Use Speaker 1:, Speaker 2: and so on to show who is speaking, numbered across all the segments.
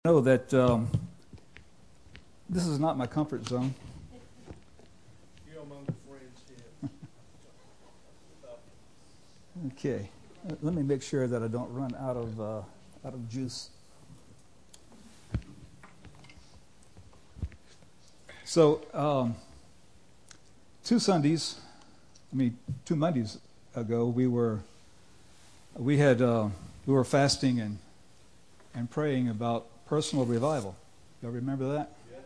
Speaker 1: Know that this is not my comfort zone.
Speaker 2: You're among the friends here.
Speaker 1: Okay, let me make sure that I don't run out of juice. So, 2 Mondays ago, we were fasting and praying about personal revival. Y'all remember that?
Speaker 2: Yes.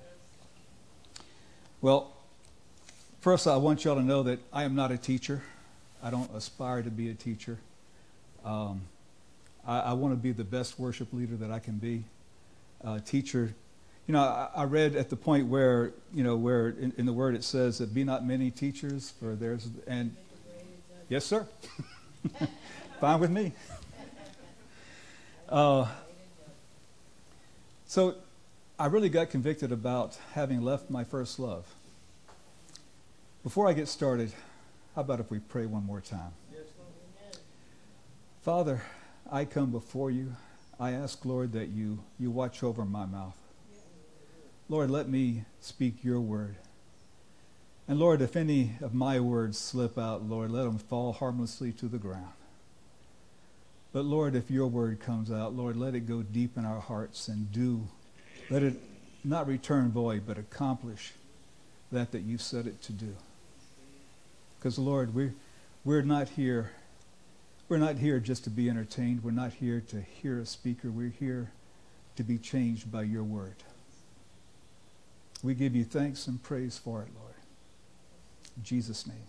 Speaker 1: Well, first I want y'all to know that I am not a teacher. I don't aspire to be a teacher. I want to be the best worship leader that I can be. Teacher, I read at the point where in the Word it says that be not many teachers, for there's and yes, sir. Fine with me. So I really got convicted about having left my first love. Before I get started, how about if we pray one more time?
Speaker 2: Yes,
Speaker 1: Father, I come before you. I ask, Lord, that you watch over my mouth. Lord, let me speak your word. And Lord, if any of my words slip out, Lord, let them fall harmlessly to the ground. But Lord, if your word comes out, Lord, let it go deep in our hearts and let it not return void, but accomplish that you set it to do. Because Lord, we're not here just to be entertained. We're not here to hear a speaker. We're here to be changed by your word. We give you thanks and praise for it, Lord. In Jesus' name.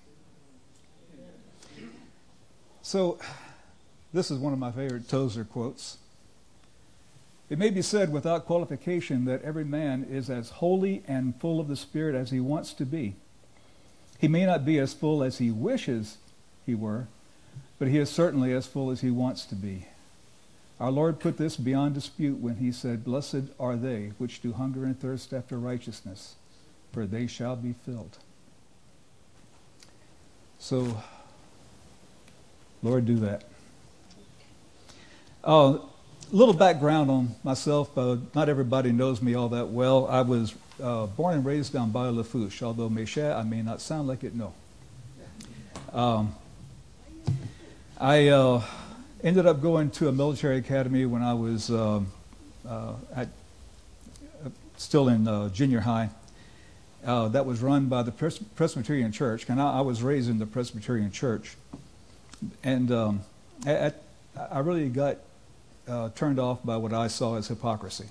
Speaker 1: So, this is one of my favorite Tozer quotes. It may be said without qualification that every man is as holy and full of the Spirit as he wants to be. He may not be as full as he wishes he were, but he is certainly as full as he wants to be. Our Lord put this beyond dispute when he said, "Blessed are they which do hunger and thirst after righteousness, for they shall be filled." So, Lord, do that. A little background on myself. Not everybody knows me all that well. I was born and raised down by Lafourche, although I may not sound like it, no. I ended up going to a military academy when I was still in junior high. That was run by the Presbyterian Church, and I was raised in the Presbyterian Church. And I really got turned off by what I saw as hypocrisy.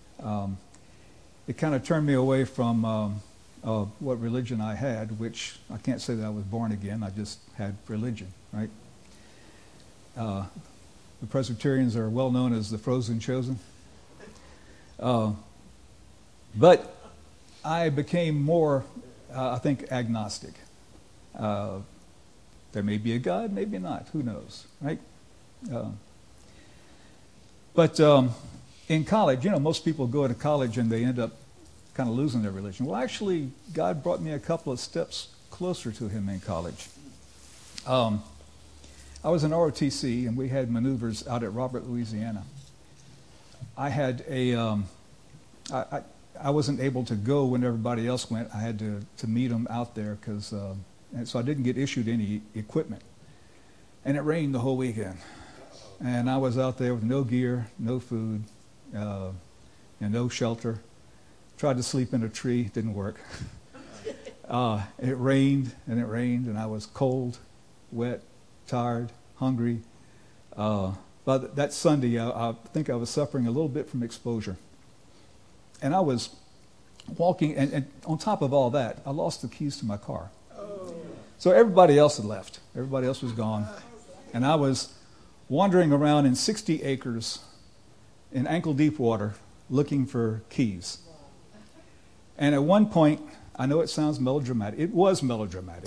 Speaker 1: It kind of turned me away from what religion I had, which I can't say that I was born again. I just had religion, right? The Presbyterians are well known as the frozen chosen. But I became more, I think, agnostic. There may be a God, maybe not. Who knows, right? But in college, most people go to college and they end up kind of losing their religion. Well, actually, God brought me a couple of steps closer to him in college. I was in ROTC, and we had maneuvers out at Robert, Louisiana. I had I wasn't able to go when everybody else went. I had to meet them out there, and so I didn't get issued any equipment. And it rained the whole weekend. And I was out there with no gear, no food, and no shelter. Tried to sleep in a tree, didn't work. It rained, and I was cold, wet, tired, hungry. But that Sunday, I think I was suffering a little bit from exposure. And I was walking, and on top of all that, I lost the keys to my car. So everybody else had left. Everybody else was gone. And I was wandering around in 60 acres in ankle-deep water looking for keys. And at one point, I know it sounds melodramatic. It was melodramatic.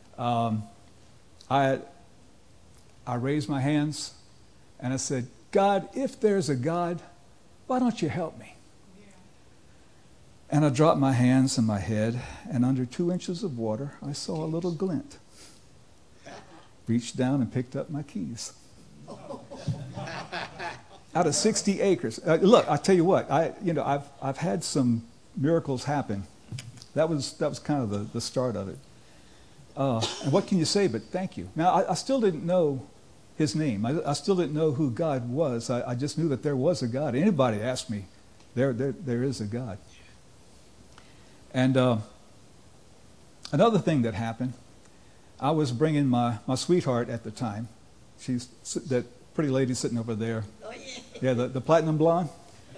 Speaker 1: I raised my hands and I said, "God, if there's a God, why don't you help me?" And I dropped my hands and my head, and under 2 inches of water, I saw a little glint. Reached down and picked up my keys. Out of 60 acres. Look, I tell you what. I've had some miracles happen. That was kind of the start of it. And what can you say but thank you? Now, I still didn't know his name. I still didn't know who God was. I just knew that there was a God. Anybody asked me, there is a God. And another thing that happened, I was bringing my sweetheart at the time. She's that pretty lady sitting over there. Oh, yeah. Yeah, the platinum blonde.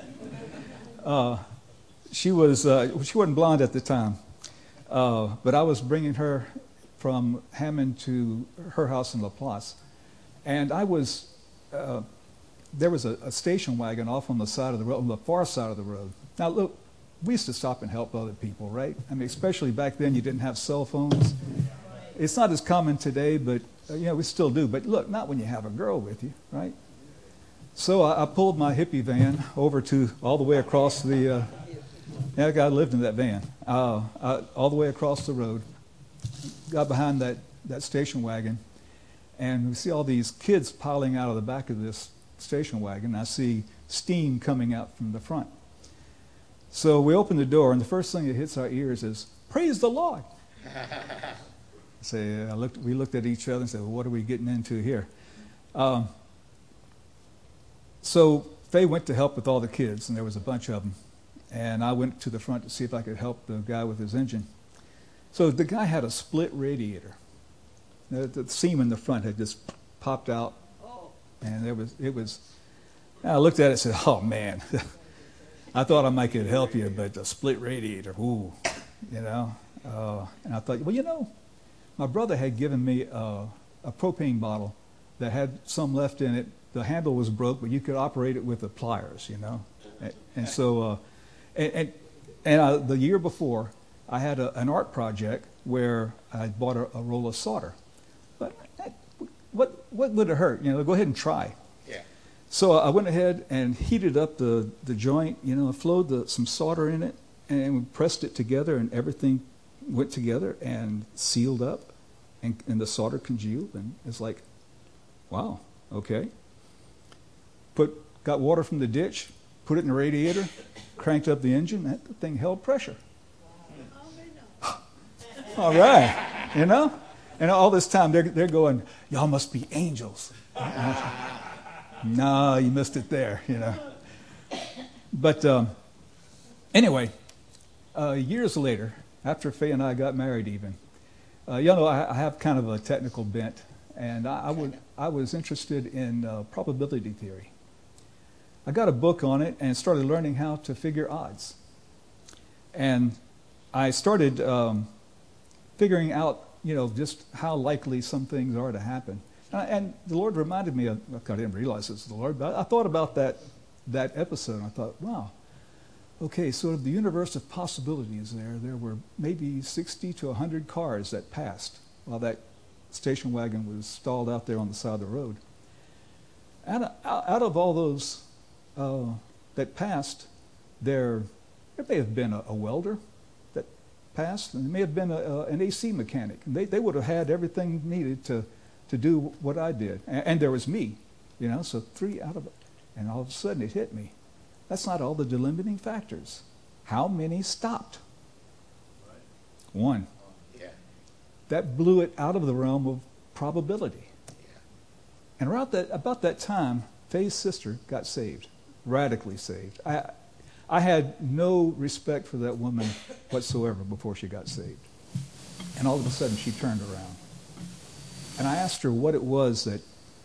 Speaker 1: She wasn't blonde at the time, but I was bringing her from Hammond to her house in La Place, and there was a station wagon off on the side of the road, on the far side of the road. Now look, we used to stop and help other people, right? I mean, especially back then, you didn't have cell phones. It's not as common today, but we still do. But look, not when you have a girl with you, right? So I pulled my hippie van over to all the way across the. Yeah, I lived in that van. All the way across the road, got behind that station wagon, and we see all these kids piling out of the back of this station wagon. I see steam coming out from the front. So we open the door, and the first thing that hits our ears is, "Praise the Lord." We looked at each other and said, well, what are we getting into here? So Faye went to help with all the kids, and there was a bunch of them. And I went to the front to see if I could help the guy with his engine. So the guy had a split radiator. The seam in the front had just popped out. And I looked at it and said, oh, man. I thought I might could help you, but the split radiator, ooh, And I thought, well, my brother had given me a propane bottle that had some left in it. The handle was broke, but you could operate it with the pliers, And so, the year before, I had an art project where I bought a roll of solder. But what would it hurt? Go ahead and try.
Speaker 3: Yeah.
Speaker 1: So I went ahead and heated up the joint, flowed some solder in it, and we pressed it together, and everything went together and sealed up, and the solder congealed, and it's like, wow, okay. Got water from the ditch, put it in the radiator, cranked up the engine, that thing held pressure. All right, And all this time they're going, y'all must be angels. No, you missed it there, But anyway, years later, after Faye and I got married even, I have kind of a technical bent, and I was interested in probability theory. I got a book on it and started learning how to figure odds. And I started figuring out, just how likely some things are to happen. And the Lord reminded me of, I didn't realize it was the Lord, but I thought about that episode, and I thought, wow, okay, so of the universe of possibilities there were maybe 60 to 100 cars that passed while that station wagon was stalled out there on the side of the road. And out of all those that passed, there may have been a welder that passed, and there may have been an AC mechanic. They would have had everything needed to do what I did. And there was me, so 3 out of it. And all of a sudden it hit me. That's not all the delimiting factors. How many stopped? Right. 1.
Speaker 3: Yeah.
Speaker 1: That blew it out of the realm of probability.
Speaker 3: Yeah.
Speaker 1: And about that time, Faye's sister got saved, radically saved. I had no respect for that woman whatsoever before she got saved. And all of a sudden she turned around. And I asked her what it was that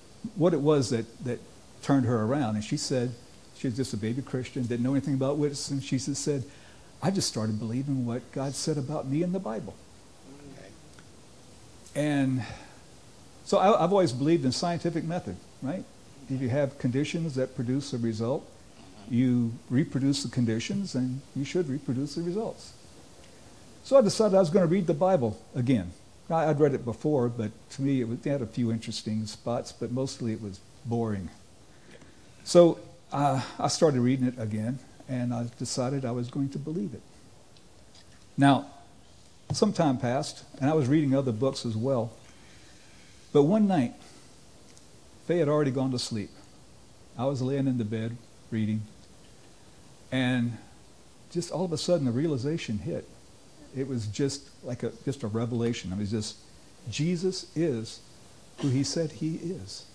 Speaker 1: turned her around. And she said, she was just a baby Christian, didn't know anything about witnessing. She just said, I just started believing what God said about me in the Bible.
Speaker 3: Okay.
Speaker 1: And so I've always believed in scientific method, right? If you have conditions that produce a result, you reproduce the conditions, and you should reproduce the results. So I decided I was going to read the Bible again. I'd read it before, but to me it had a few interesting spots, but mostly it was boring. So I started reading it again, and I decided I was going to believe it. Now, some time passed, and I was reading other books as well. But one night, Faye had already gone to sleep. I was laying in the bed reading, and just all of a sudden a realization hit. It was just like just a revelation. I mean, just Jesus is who he said he is.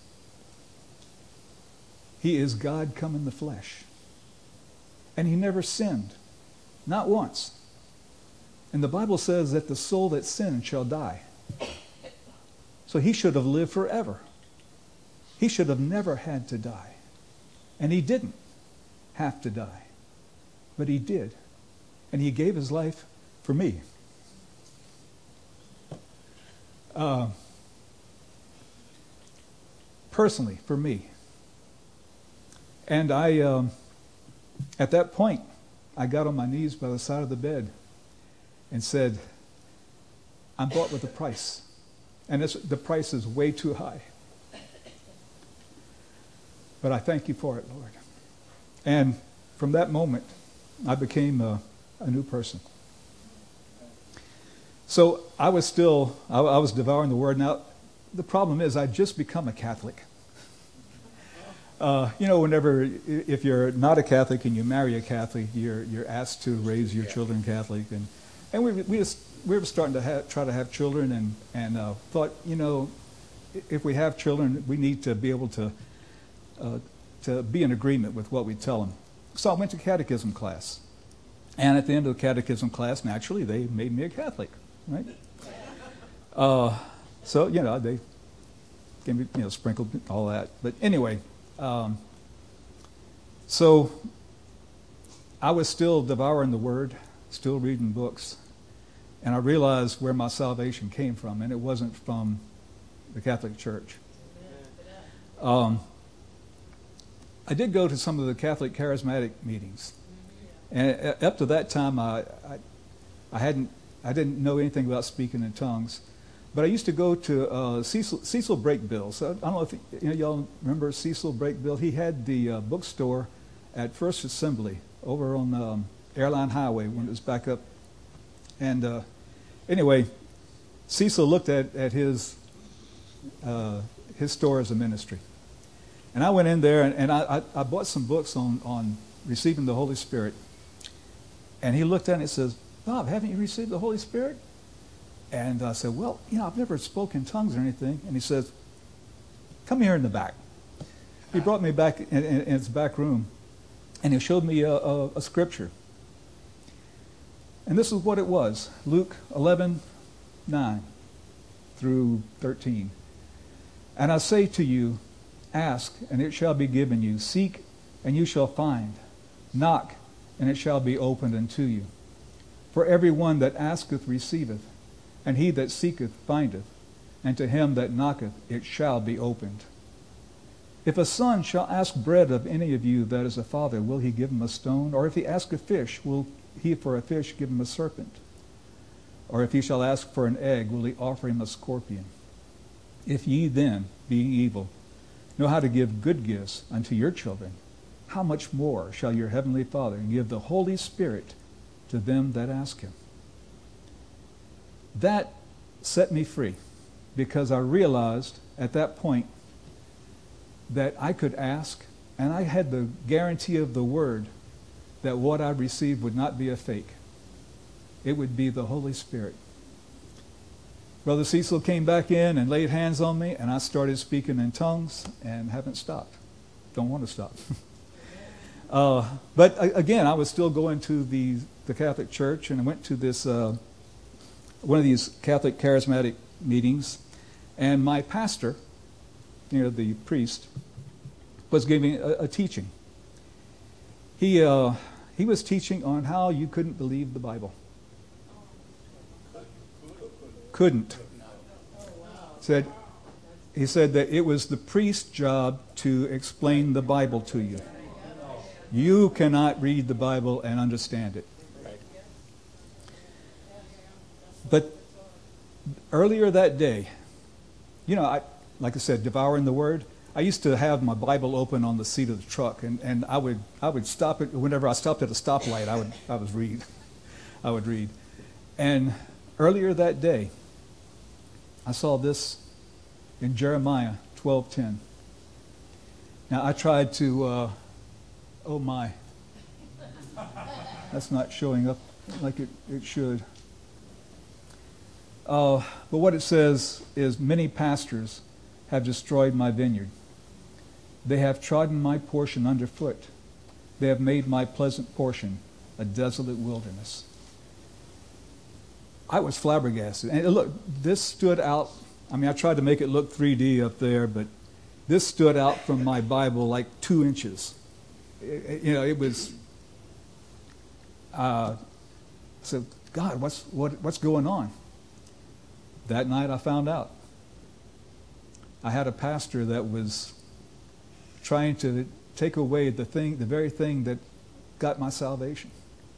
Speaker 1: He is God come in the flesh. And he never sinned. Not once. And the Bible says that the soul that sins shall die. So he should have lived forever. He should have never had to die. And he didn't have to die. But he did. And he gave his life for me. Personally, for me. And I, at that point, I got on my knees by the side of the bed and said, I'm bought with a price. And the price is way too high. But I thank you for it, Lord. And from that moment, I became a new person. So I was devouring the Word. Now, the problem is I'd just become a Catholic. If you're not a Catholic and you marry a Catholic, you're asked to raise your children Catholic. And we were starting to try to have children and thought, if we have children, we need to be able to be in agreement with what we tell them. So I went to catechism class. And at the end of the catechism class, naturally, they made me a Catholic, right? So, they gave me, sprinkled all that. But anyway, so I was still devouring the Word, still reading books, and I realized where my salvation came from, and it wasn't from the Catholic Church. I did go to some of the Catholic charismatic meetings, and up to that time, I didn't know anything about speaking in tongues. But I used to go to Cecil Brakebill. So I don't know if y'all remember Cecil Brakebill. He had the bookstore at First Assembly over on Airline Highway when it was back up. And anyway, Cecil looked at his store as a ministry. And I went in there and I bought some books on receiving the Holy Spirit. And he looked at it and says, Bob, haven't you received the Holy Spirit? And I said, well, I've never spoken tongues or anything. And he says, come here in the back. He brought me back in his back room, and he showed me a scripture. And this is what it was, Luke 11:9 through 13. And I say to you, ask, and it shall be given you. Seek, and you shall find. Knock, and it shall be opened unto you. For every one that asketh receiveth, and he that seeketh findeth, and to him that knocketh it shall be opened. If a son shall ask bread of any of you that is a father, will he give him a stone? Or if he ask a fish, will he for a fish give him a serpent? Or if he shall ask for an egg, will he offer him a scorpion? If ye then, being evil, know how to give good gifts unto your children, how much more shall your heavenly Father give the Holy Spirit to them that ask him? That set me free, because I realized at that point that I could ask, and I had the guarantee of the Word that what I received would not be a fake. It would be the Holy Spirit. Brother Cecil came back in and laid hands on me, and I started speaking in tongues and haven't stopped. Don't want to stop. But again, I was still going to the Catholic Church, and I went to this one of these Catholic charismatic meetings, and my pastor, the priest, was giving a teaching. He was teaching on how you couldn't believe the Bible. Couldn't. He said that it was the priest's job to explain the Bible to you. You cannot read the Bible and understand it. But earlier that day, like I said, devouring the Word, I used to have my Bible open on the seat of the truck, and I would stop it whenever I stopped at a stoplight. I would read. And earlier that day, I saw this in Jeremiah 12:10. Now, I tried to, oh my, that's not showing up like it should. But what it says is, many pastors have destroyed my vineyard. They have trodden my portion underfoot. They have made my pleasant portion a desolate wilderness. I was flabbergasted. And look, this stood out. I mean, I tried to make it look 3D up there, but this stood out from my Bible like 2 inches. It was. So, God, what's going on? That night, I found out. I had a pastor that was trying to take away the very thing that got my salvation.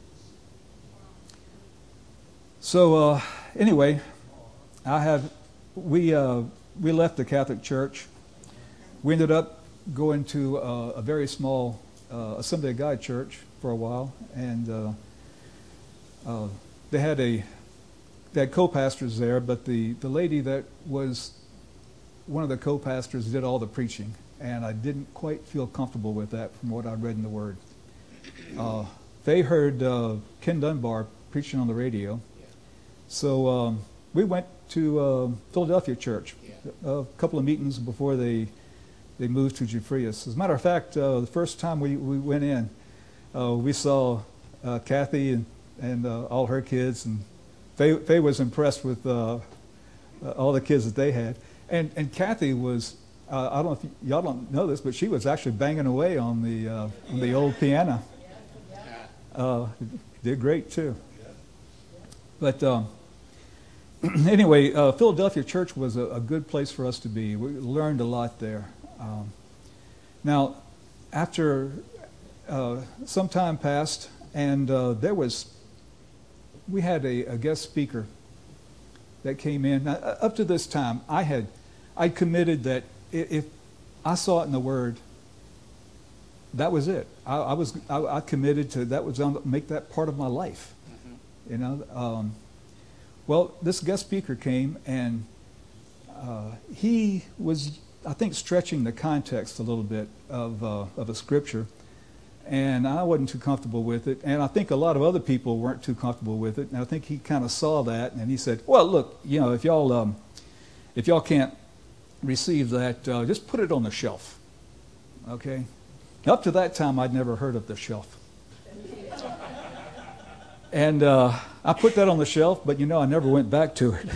Speaker 1: So anyway, we left the Catholic Church. We ended up going to a very small Assembly of God church for a while, and they had co-pastors there, but the lady that was one of the co-pastors did all the preaching, and I didn't quite feel comfortable with that from what I read in the Word. They heard Ken Dunbar preaching on the radio, so we went to Philadelphia Church a couple of meetings before they moved to Jeffreys. As a matter of fact, the first time we went in, we saw Kathy and all her kids, and Faye was impressed with all the kids that they had. And Kathy was, I don't know if y'all don't know this, but she was actually banging away on the old piano. Did great too. But anyway, Philadelphia Church was a good place for us to be. We learned a lot there. Now, after some time passed, and we had a guest speaker that came in. Now, up to this time, I committed that if I saw it in the Word, that was it. I committed to that was going to make that part of my life. Mm-hmm. Well, this guest speaker came, and he was, I think, stretching the context a little bit of a scripture, and I wasn't too comfortable with it, and I think a lot of other people weren't too comfortable with it, and I think he kind of saw that, and he said, "Well, look, if y'all can't receive that, just put it on the shelf." Okay. Up to that time, I'd never heard of the shelf. And I put that on the shelf, but I never went back to it.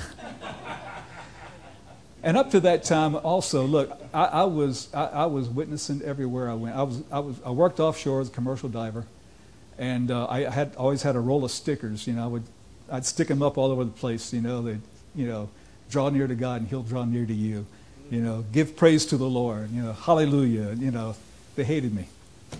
Speaker 1: And up to that time, also, look, I was witnessing everywhere I went. I worked offshore as a commercial diver, and I had always had a roll of stickers. I'd stick them up all over the place. They, draw near to God, and He'll draw near to you. Give praise to the Lord. Hallelujah. They hated me.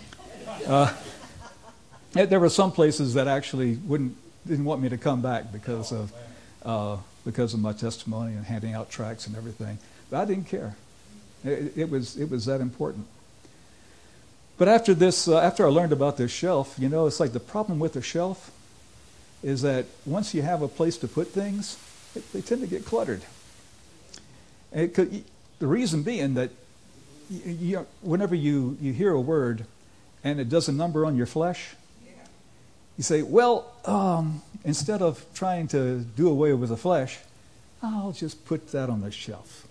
Speaker 1: There were some places that actually didn't want me to come back because of my testimony and handing out tracts and everything. But I didn't care. It was that important. But after I learned about this shelf, it's like the problem with the shelf is that once you have a place to put things, they tend to get cluttered. The reason being that whenever you hear a word and it does a number on your flesh, you say, well, instead of trying to do away with the flesh, I'll just put that on the shelf,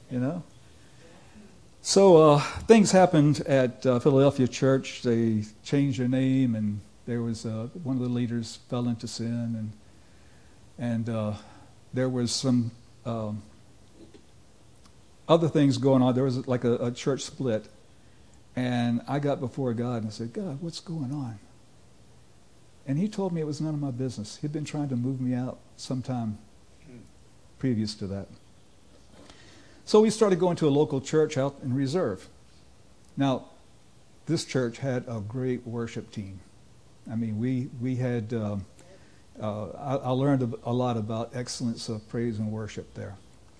Speaker 1: So things happened at Philadelphia Church. They changed their name, and there was one of the leaders fell into sin, and there was some other things going on. There was like a church split, and I got before God and I said, "God, what's going on?" And He told me it was none of my business. He'd been trying to move me out sometime previous to that. So we started going to a local church out in Reserve. Now, this church had a great worship team. I mean, we had, I learned a lot about excellence of praise and worship there.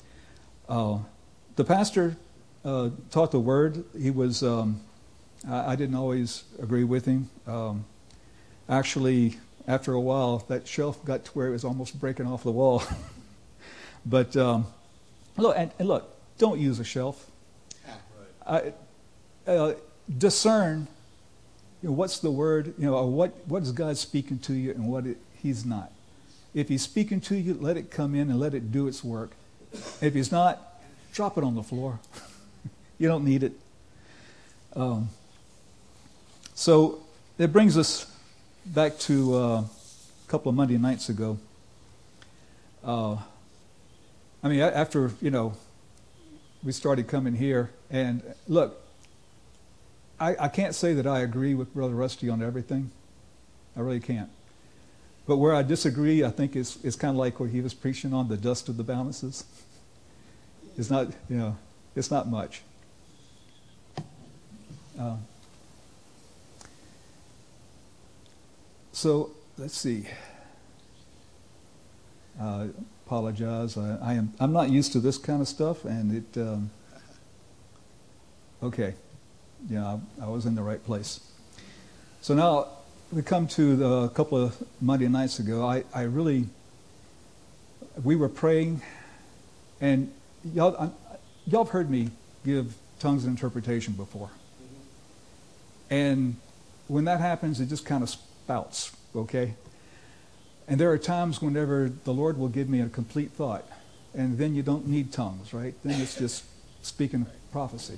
Speaker 1: The pastor taught the Word. He was, I didn't always agree with him. Actually, after a while, that shelf got to where it was almost breaking off the wall. But look, don't use a shelf. discern, what's the word, or what is God speaking to you and what he's not. If he's speaking to you, let it come in and let it do its work. If he's not, drop it on the floor. You don't need it. So it brings us back to a couple of Monday nights ago. After, we started coming here, and look, I can't say that I agree with Brother Rusty on everything. I really can't. But where I disagree, I think is kind of like what he was preaching on, the dust of the balances. It's not, it's not much. So let's see. Apologize. I'm not used to this kind of stuff, and it. Okay, yeah, I was in the right place. So now we come to a couple of Monday nights ago. We were praying, and y'all have heard me give tongues of interpretation before. And when that happens, it just kind of spouts, okay? And there are times whenever the Lord will give me a complete thought, and then you don't need tongues, right? Then it's just speaking prophecy.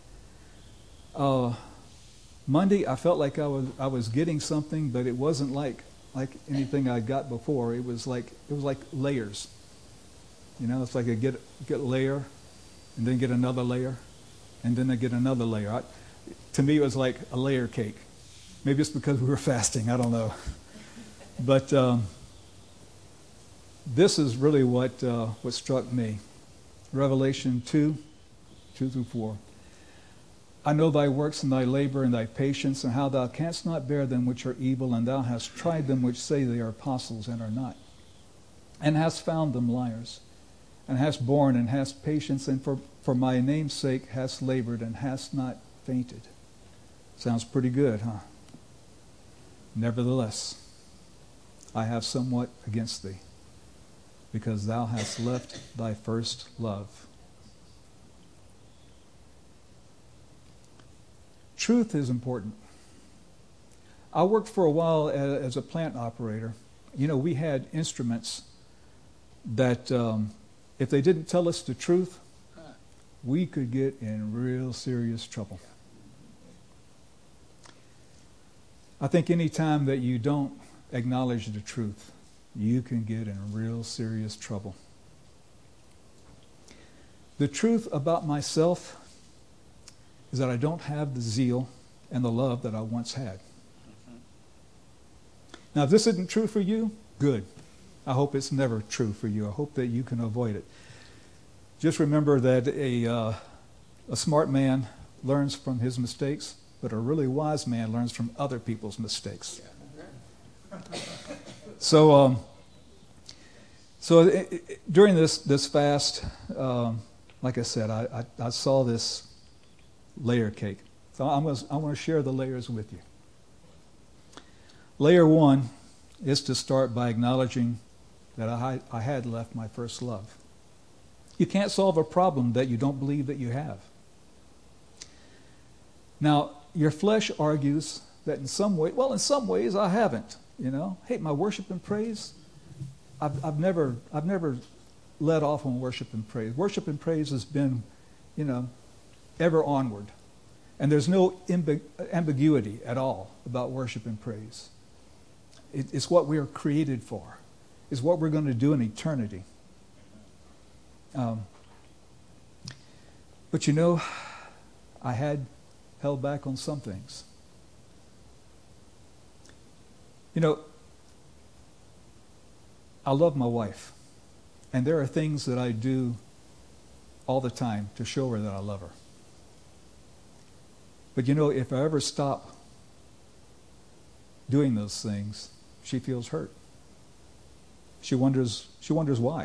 Speaker 1: Monday, I felt like I was getting something, but it wasn't like anything I got before. It was like layers. It's like I get a layer, and then get another layer, and then I get another layer. To me, it was like a layer cake. Maybe it's because we were fasting. I don't know. But this is really what struck me. Revelation 2:2-4. I know thy works and thy labor and thy patience, and how thou canst not bear them which are evil, and thou hast tried them which say they are apostles and are not, and hast found them liars, and hast borne and hast patience, and for my name's sake hast labored and hast not fainted. Sounds pretty good, huh? Nevertheless, I have somewhat against thee, because thou hast left thy first love. Truth is important. I worked for a while as a plant operator. We had instruments that if they didn't tell us the truth, we could get in real serious trouble. I think any time that you don't acknowledge the truth, you can get in real serious trouble. The truth about myself is that I don't have the zeal and the love that I once had. Now, if this isn't true for you, good. I hope it's never true for you. I hope that you can avoid it. Just remember that a smart man learns from his mistakes, but a really wise man learns from other people's mistakes. So during this fast, like I said, I saw this layer cake. So I want to share the layers with you. Layer one is to start by acknowledging that I had left my first love. You can't solve a problem that you don't believe that you have. Now, your flesh argues that in some ways I haven't. Hey, my worship and praise, I've never let off on worship and praise. Worship and praise has been, ever onward. And there's no ambiguity at all about worship and praise. It's what we are created for. It's what we're going to do in eternity. But I had held back on some things. I love my wife. And there are things that I do all the time to show her that I love her. But if I ever stop doing those things, she feels hurt. She wonders why,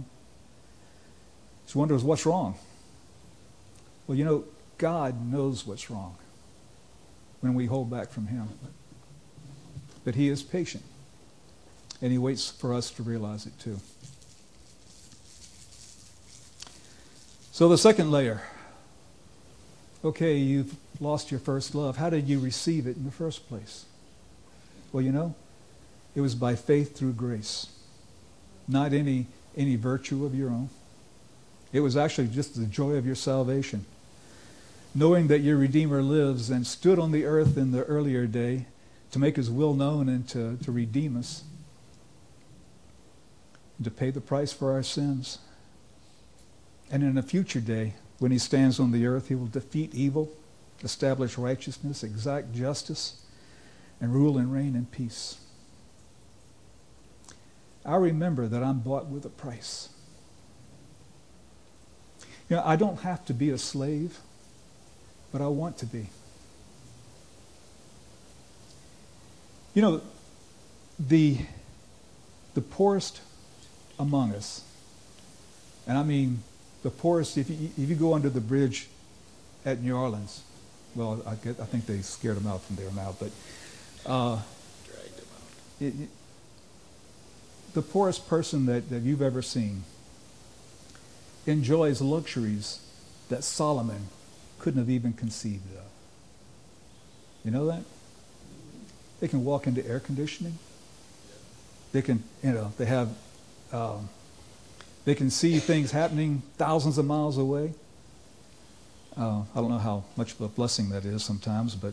Speaker 1: She wonders what's wrong. Well, God knows what's wrong when we hold back from Him. But He is patient, and He waits for us to realize it too. So the second layer. Okay, you've lost your first love? How did you receive it in the first place? Well, it was by faith through grace, not any virtue of your own. It was actually just the joy of your salvation, knowing that your Redeemer lives and stood on the earth in the earlier day to make his will known and to redeem us, and to pay the price for our sins. And in a future day, when he stands on the earth, he will defeat evil, establish righteousness, exact justice, and rule and reign in peace. I remember that I'm bought with a price. I don't have to be a slave, but I want to be. The poorest among us, and I mean the poorest, if you go under the bridge at New Orleans, well, I think they scared them out from there now, but
Speaker 3: Dragged him out.
Speaker 1: The poorest person that you've ever seen enjoys luxuries that Solomon couldn't have even conceived of. You know that? They can walk into air conditioning. They can, they have, they can see things happening thousands of miles away. I don't know how much of a blessing that is sometimes, but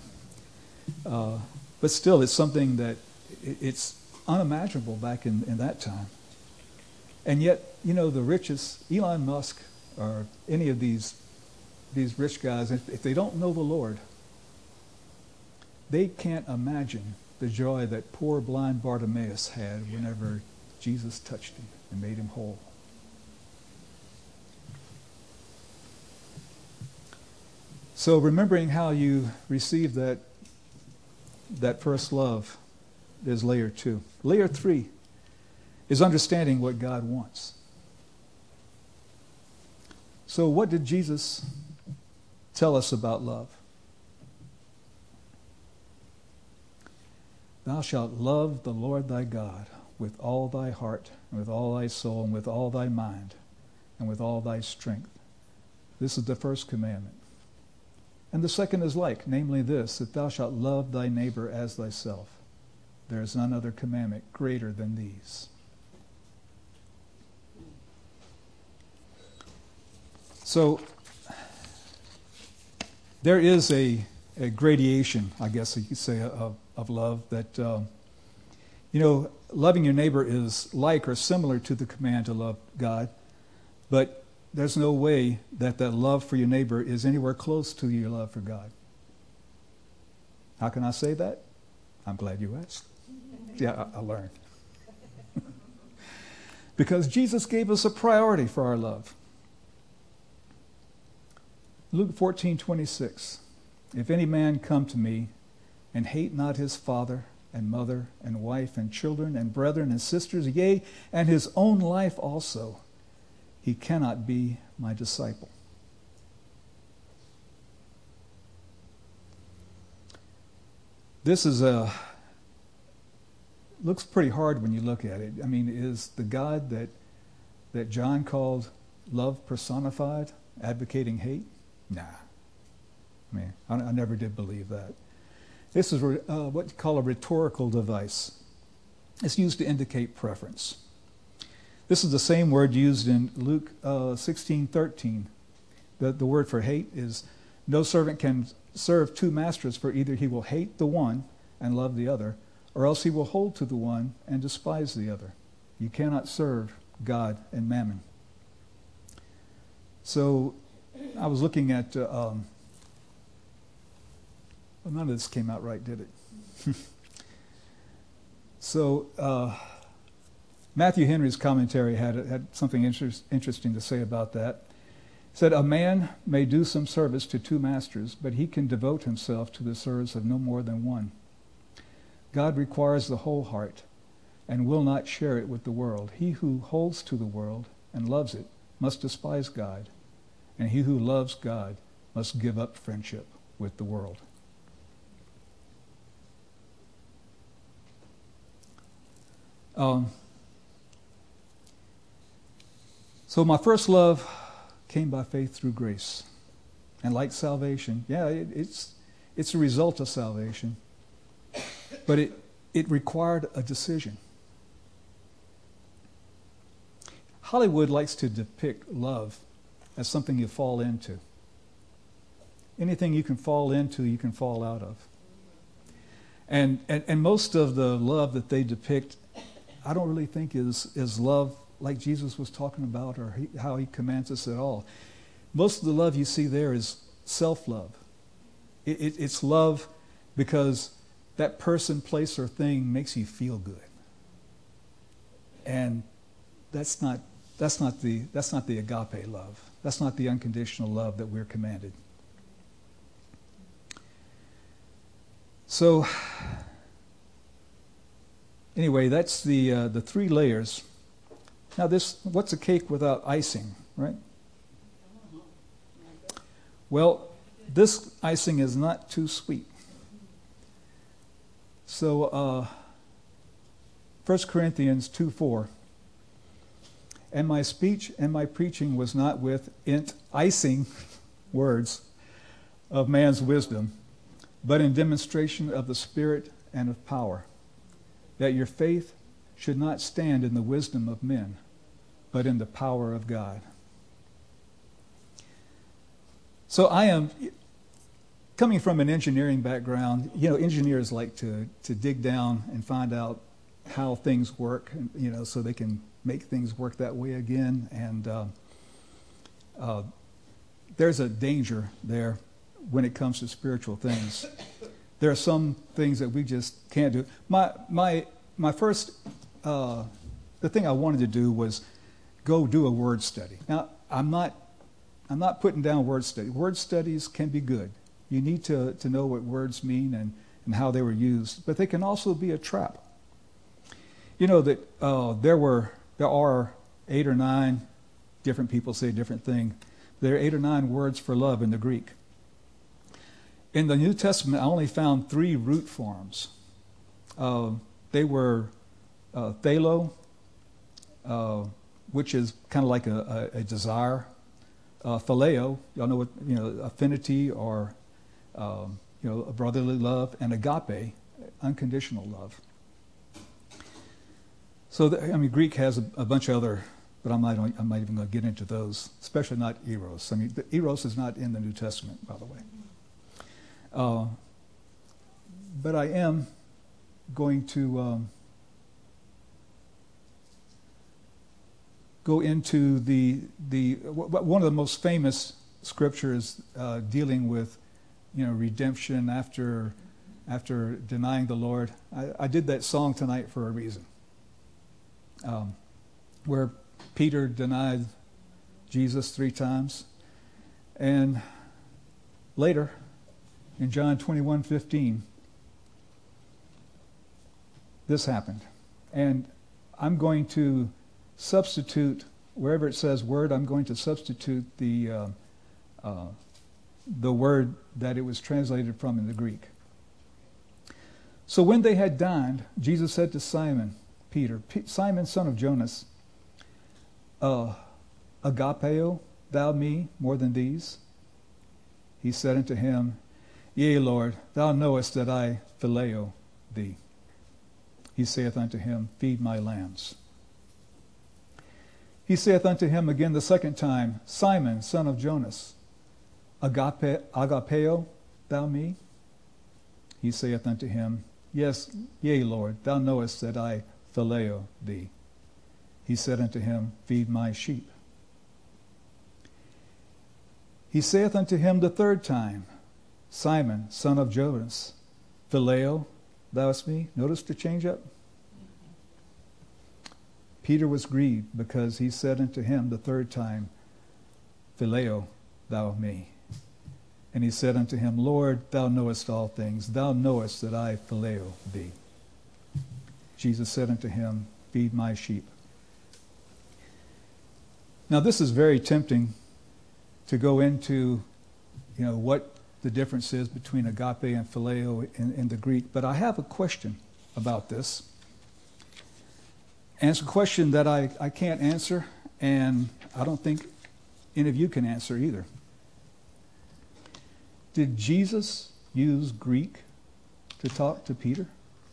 Speaker 1: still, it's something that it's unimaginable back in that time. And yet, the richest, Elon Musk or any of these rich guys, if they don't know the Lord, they can't imagine the joy that poor blind Bartimaeus had whenever Jesus touched him and made him whole. So remembering how you received that first love is layer 2. Layer 3 is understanding what God wants. So what did Jesus tell us about love? Thou shalt love the Lord thy God with all thy heart, and with all thy soul, and with all thy mind, and with all thy strength. This is the first commandment. And the second is like, namely this, that thou shalt love thy neighbor as thyself. There is none other commandment greater than these. So, there is a gradation, I guess you could say, of love that, loving your neighbor is like or similar to the command to love God, but there's no way that love for your neighbor is anywhere close to your love for God. How can I say that? I'm glad you asked. Yeah, I learned. Because Jesus gave us a priority for our love. Luke 14:26. If any man come to me and hate not his father and mother and wife and children and brethren and sisters, yea, and his own life also, he cannot be my disciple. This looks pretty hard when you look at it. I mean, is the God that John called love personified, advocating hate? Nah. I mean, I never did believe that. This is what you call a rhetorical device. It's used to indicate preference. This is the same word used in Luke 16:13. The word for hate is, no servant can serve two masters, for either he will hate the one and love the other, or else he will hold to the one and despise the other. You cannot serve God and mammon. So I was looking at, well, none of this came out right, did it? So Matthew Henry's commentary had something interesting to say about that. He said, a man may do some service to two masters, but he can devote himself to the service of no more than one. God requires the whole heart and will not share it with the world. He who holds to the world and loves it must despise God, and he who loves God must give up friendship with the world. So my first love came by faith through grace. And like salvation, yeah, it's a result of salvation. But it required a decision. Hollywood likes to depict love as something you fall into. Anything you can fall into, you can fall out of. And most of the love that they depict, I don't really think is love like Jesus was talking about, or how he commands us at all. Most of the love you see there is self-love. It's love because that person, place, or thing makes you feel good. And that's not the agape love. That's not the unconditional love that we're commanded. So anyway, that's the 3 layers. Now what's a cake without icing, right? Well, this icing is not too sweet. So 1 Corinthians 2:4. And my speech and my preaching was not with enticing words of man's wisdom, but in demonstration of the Spirit and of power, that your faith should not stand in the wisdom of men, but in the power of God. So I am, coming from an engineering background, engineers like to dig down and find out how things work, so they can make things work that way again. And there's a danger there when it comes to spiritual things. There are some things that we just can't do. My first, the thing I wanted to do was go do a word study. Now, I'm not putting down word study. Word studies can be good. You need to know what words mean and how they were used, but they can also be a trap. You know that there are 8 or 9, different people say different thing. There are 8 or 9 words for love in the Greek. In the New Testament, I only found 3 root forms. They were thalo, which is kind of like a desire. Phileo, y'all know what, affinity or a brotherly love, and agape, unconditional love. So, Greek has a bunch of other, but I'm not even going to get into those, especially not eros. The eros is not in the New Testament, by the way. But I am going to go into one of the most famous scriptures dealing with, redemption after denying the Lord. I did that song tonight for a reason. Where Peter denied Jesus 3 times. And later, in John 21:15, this happened. And I'm going to substitute, wherever it says word, I'm going to substitute the word that it was translated from in the Greek. So when they had dined, Jesus said to Simon Peter, Simon, son of Jonas, agapeo thou me more than these? He said unto him, Yea, Lord, thou knowest that I phileo thee. He saith unto him, Feed my lambs. He saith unto him again the second time, Simon, son of Jonas, agapeo thou me? He saith unto him, Yes, yea, Lord, thou knowest that I phileo thee. He said unto him, Feed my sheep. He saith unto him the third time, Simon, son of Jonas, phileo thou'st me? Notice the change up? Peter was grieved because he said unto him the third time, Phileo thou me. And he said unto him, Lord, thou knowest all things. Thou knowest that I phileo thee. Jesus said unto him, Feed my sheep. Now this is very tempting to go into, what the difference is between agape and phileo in the Greek. But I have a question about this. And it's a question that I can't answer, and I don't think any of you can answer either. Did Jesus use Greek to talk to Peter?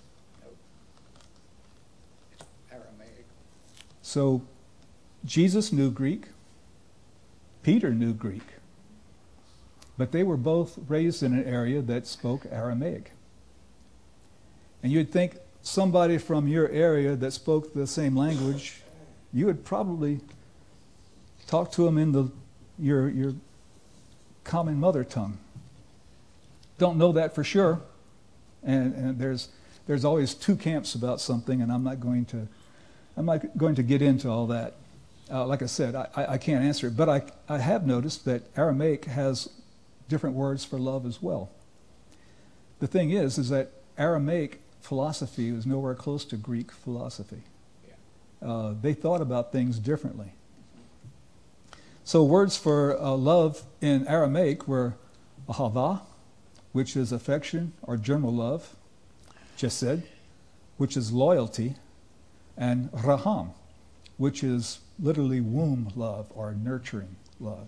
Speaker 3: Aramaic.
Speaker 1: So Jesus knew Greek. Peter knew Greek. But they were both raised in an area that spoke Aramaic. And you'd think somebody from your area that spoke the same language, you would probably talk to them in your common mother tongue. Don't know that for sure. And there's always two camps about something, and I'm not going to get into all that. Like I said, I can't answer it, but I have noticed that Aramaic has different words for love as well. The thing is that Aramaic philosophy was nowhere close to Greek philosophy. They thought about things differently. So words for love in Aramaic were ahava, which is affection or general love, chesed, which is loyalty, and raham, which is literally womb love or nurturing love.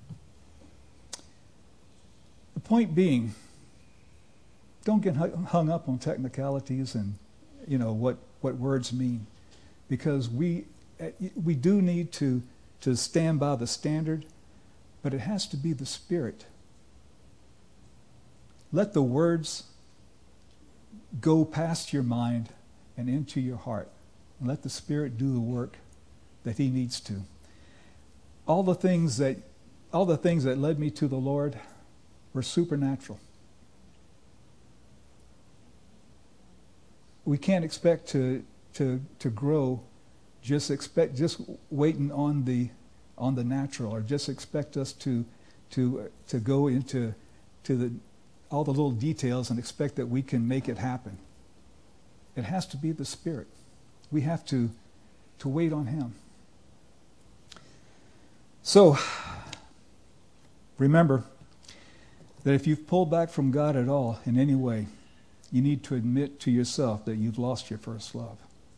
Speaker 1: The point being, don't get hung up on technicalities and what words mean, because we do need to stand by the standard, but it has to be the Spirit. Let the words go past your mind and into your heart, and let the Spirit do the work that He needs to. All the things that led me to the Lord were supernatural. We can't expect to grow just waiting on the natural, or just expect us to go into all the little details and expect that we can make it happen. It has to be the Spirit. We have to wait on Him. So remember that if you've pulled back from God at all in any way, you need to admit to yourself that you've lost your first love.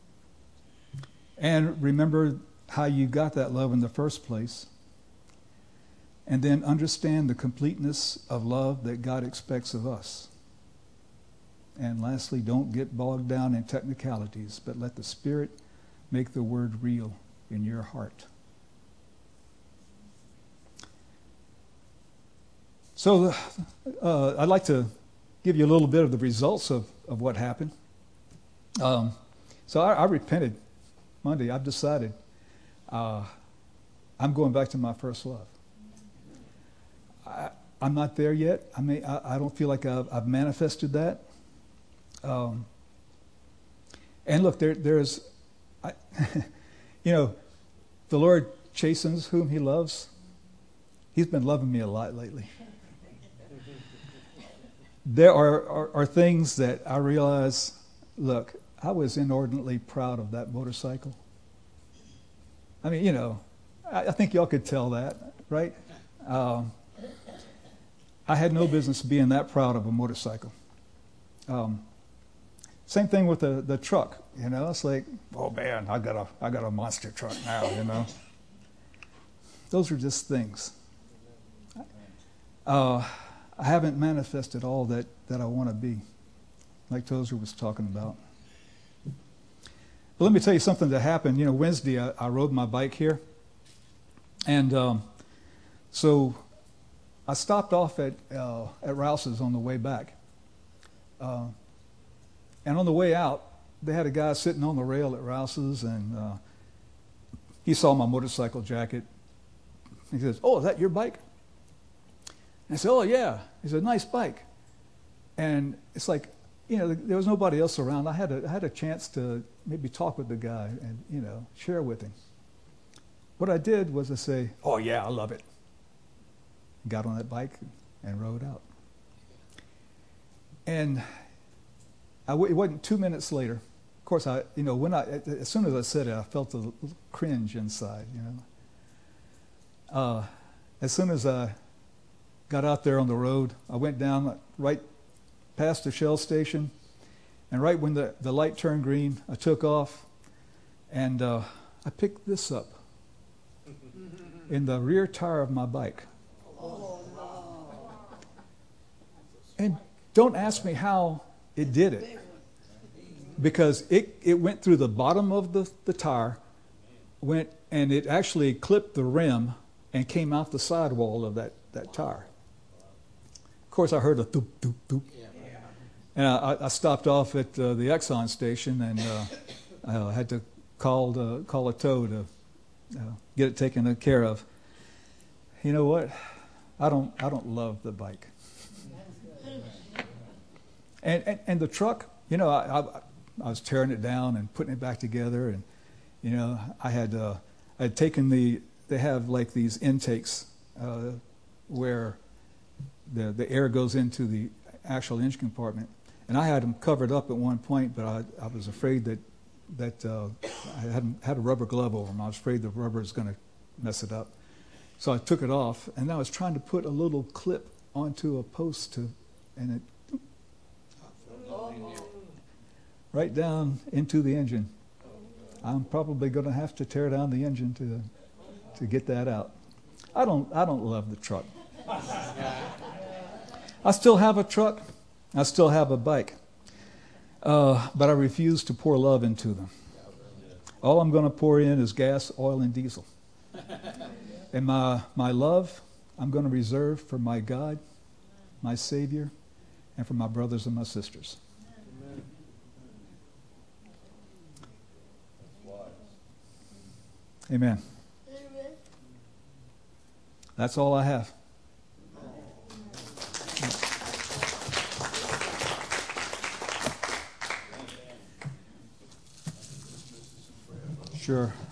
Speaker 1: And remember how you got that love in the first place. And then understand the completeness of love that God expects of us. And lastly, don't get bogged down in technicalities, but let the Spirit make the word real in your heart. So I'd like to give you a little bit of the results of what happened. So I repented Monday. I've decided I'm going back to my first love. I'm not there yet. I don't feel like I've manifested that. And look, there's the Lord chastens whom He loves. He's been loving me a lot lately. There are things that I realize, look, I was inordinately proud of that motorcycle. I mean, I think y'all could tell that, right? I had no business being that proud of a motorcycle. Same thing with the truck, It's like, oh man, I got a monster truck now, Those are just things. I haven't manifested all that I want to be, like Tozer was talking about. But let me tell you something that happened. Wednesday I rode my bike here, and so I stopped off at Rouse's on the way back. And on the way out, they had a guy sitting on the rail at Rouse's, and he saw my motorcycle jacket. He says, "Oh, is that your bike?" And I said, "Oh, yeah." He said, "Nice bike." And it's like, there was nobody else around. I had a chance to maybe talk with the guy and, share with him. What I did was I say, "Oh, yeah, I love it." Got on that bike and rode out. And it wasn't 2 minutes later. Of course, as soon as I said it, I felt a little cringe inside, As soon as I got out there on the road, I went down right past the Shell station, and right when the light turned green, I took off, and I picked this up in the rear tire of my bike. And don't ask me how it did it. Because it went through the bottom of the tire, and it actually clipped the rim and came out the sidewall of that tire. Of course, I heard a doop, doop, doop. And I stopped off at the Exxon station, and I had to call a tow to get it taken care of. You know what? I don't love the bike. And the truck, you know, I was tearing it down and putting it back together, and you know, I had taken they have like these intakes where the air goes into the actual engine compartment, and I had them covered up at one point, but I was afraid that I hadn't had a rubber glove over them. I was afraid the rubber was going to mess it up, so I took it off, and I was trying to put a little clip onto a post and it right down into the engine. I'm probably going to have to tear down the engine to get that out. I don't love the truck. I still have a truck. I still have a bike. But I refuse to pour love into them. All I'm going to pour in is gas, oil, and diesel. And my love, I'm going to reserve for my God, my Savior, and for my brothers and my sisters. Amen. That's all I have. Sure.